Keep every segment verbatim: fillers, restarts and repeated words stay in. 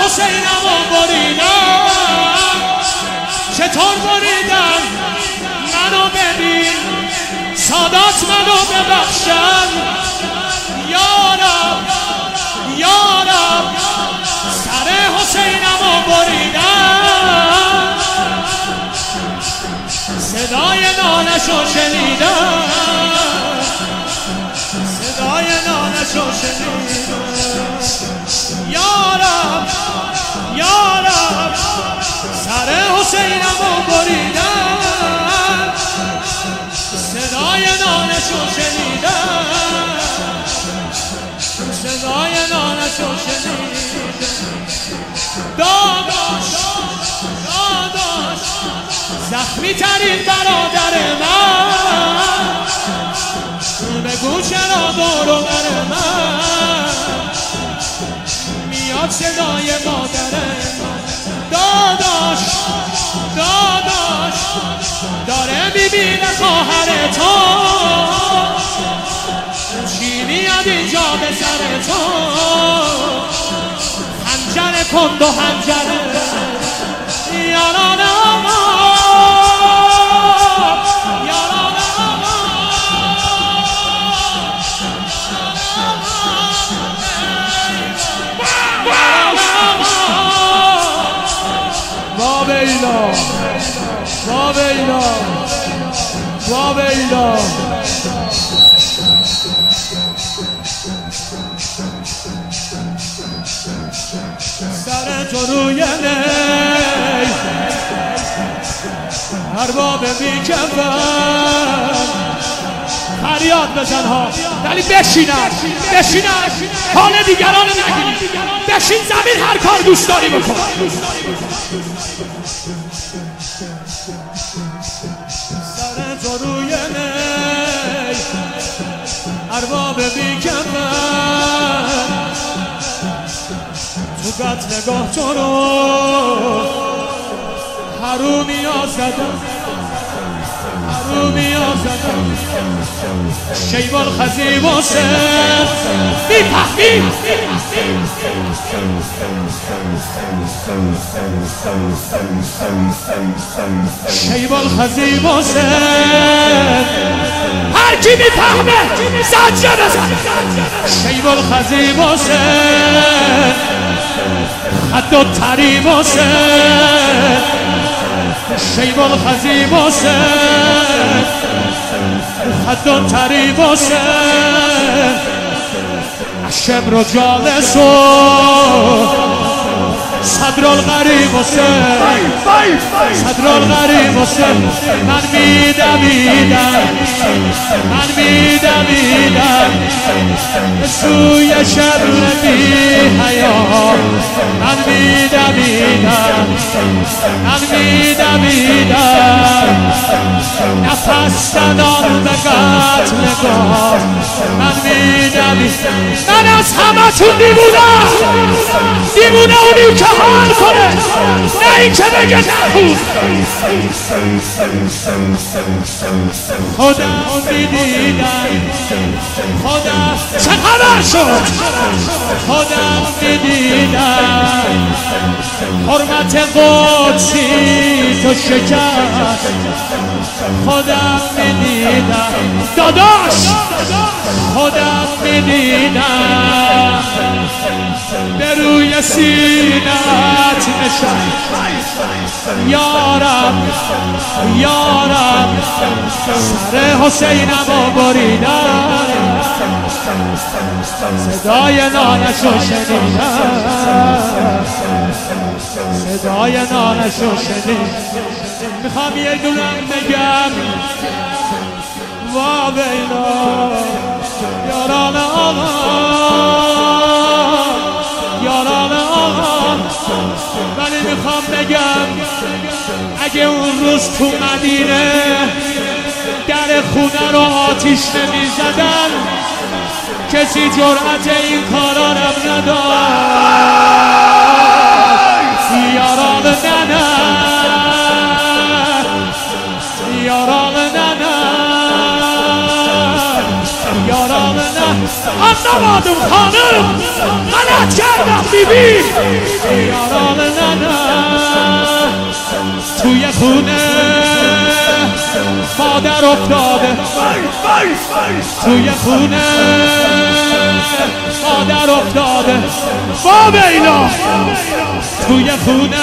حسینمو بریدن، چطور بریدن منو ببین، سادات منو ببخشن یارم یارم، سر حسینمو بریدن، صدای نالشو شنیدم، صدای نالشو شنیدم یارم یارم، سر حسینمو بریدن، صدای نالشو شنیدم، صدای نالشو شنیدم. داداش داداش زخمی ترین برادر من، بگو چرا دور و بر من میاد صدای مادر من. داداش داداش داره میبینه خواهر تو، چی میاد اینجا به سر تو، خنجر کند و خنجر یاران آقا یاران آقا با بیلا با بیلا با بیلا. سر تو روی نی ارباب بیکفن، فریاد بزن ها ولی بشینن بشینن، حال دیگران نگیری، بشین زمین هر کار دوست داری بکن. سر تو روی نی ارباب بیکفن، تو قد نگاه تو رو حرومی ها زدن، حرومی ها زدن، شیبال خزیب و سر بیپهمی، شیبال خزیب و سر هر کی میفهمه زجه بزن. شیبال خزیب و سر خد و تریب و سر، شیبال خزیب و سر خد و تریب و سر، شبر و جالس و صدر الغریب و سر، صدر الغریب و سر. من میدمیدم من میدمیدم سوی شر بی حیا، من میدمیدم من میدمیدم نفس زدان به قتلگاه، من میدمیدم. من از همه تون دیوونم، دیوونه اونی که حال کنه نه این که بگه نبود. خدا میدیدم خدا چه خبر شد، خدا میدیدم حرمت قدسی تو شکست، خدا میدیدم داداش، خدا میدیدم به روی سینت نشست یارم یارم، سر حسینمو بریدن، صدای نالشو شنیدم، صدای نالشو شنیدم. میخوام یه دونم بگم وا بینا یاران آقا یاران آقا. ولی میخوام بگم اگه اون روز تو مدینه در خونه رو آتیش نمیزدن کسی جرأت این کارا رو نداشت. یاران ننه یاران ننه یاران ننه. آن نمادم خانم غلط کردم بیبی یاران ننه توی خونه مادر افتاده توی خونه مادر افتاده با بینا توی خونه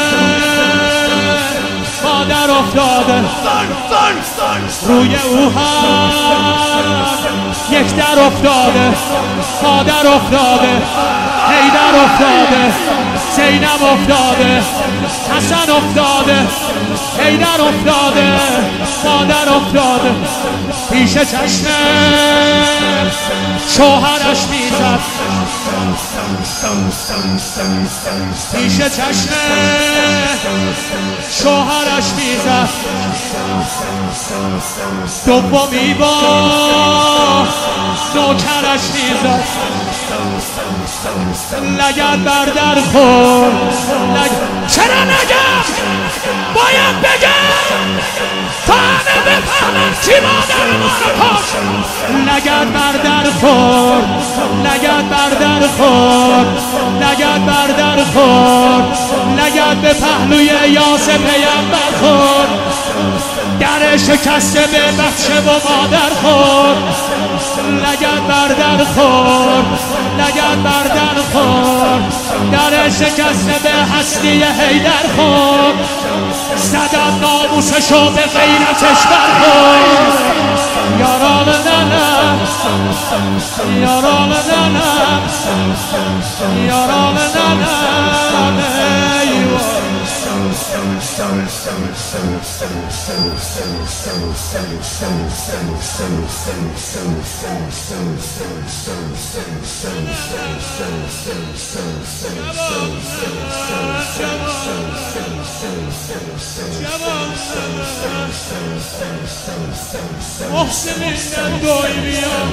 مادر افتاده روی او هم یک در افتاده مادر افتاده حیدر افتاده زینب افتاده حسن افتاده حیدر افتاده مادر افتاده پیش چشم شوهرش میزد پیش چشم شوهرش میزد دومی با نوکرش میزد لگد بر در خور لگ... چرا نگم باید بگم تا همه بفهمم چی مادر ما رو پاش لگد بر در خور لگد بر در خور لگد بر در خور لگد به پهلوی یاس پیمبر خور در شکسته به بچه و مادر خور لگد بر در خور لگد بر در خور در شکسته به هستی حیدر خور زدن ناموسشو به غیرتش برخور یاران ننه یاران ننه یاران ننه محسنین دوی بیام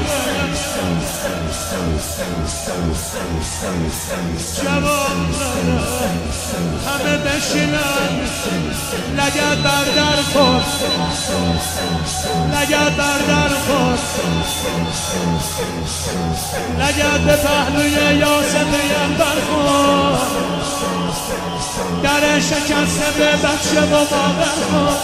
جوان همه بشینن لگد بر در خود لگد بر در خود لگد به پهلوی یاسمین برخود در شکسته به بچه و مادر خود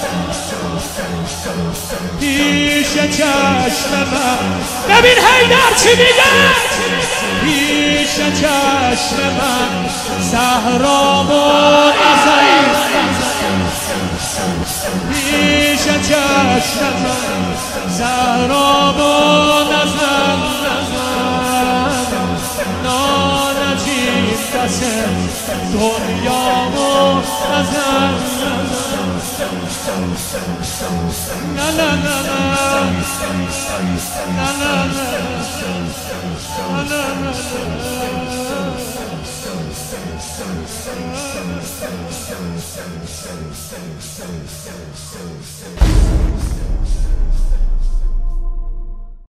پیش چشم من ببین حیدر چی میگه پیش چشم من زهرامون ازایی پیش چشم من زهرامون ازم نانجیب دست دنیامون ازم نه نه نه نه نه نه